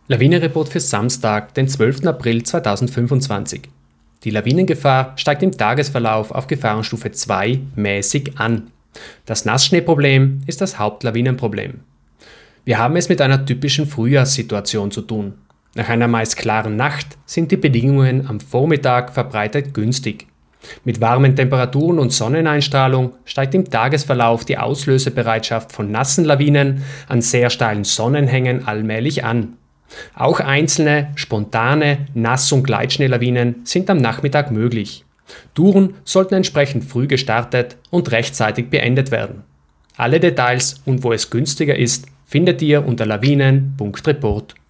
Lawinenreport für Samstag, den 12. April 2025. Die Lawinengefahr steigt im Tagesverlauf auf Gefahrenstufe 2 mäßig an. Das Nassschneeproblem ist das Hauptlawinenproblem. Wir haben es mit einer typischen Frühjahrssituation zu tun. Nach einer meist klaren Nacht sind die Bedingungen am Vormittag verbreitet günstig. Mit warmen Temperaturen und Sonneneinstrahlung steigt im Tagesverlauf die Auslösebereitschaft von nassen Lawinen an sehr steilen Sonnenhängen allmählich an. Auch einzelne, spontane Nass- und Gleitschneelawinen sind am Nachmittag möglich. Touren sollten entsprechend früh gestartet und rechtzeitig beendet werden. Alle Details und wo es günstiger ist, findet ihr unter lawinen.report.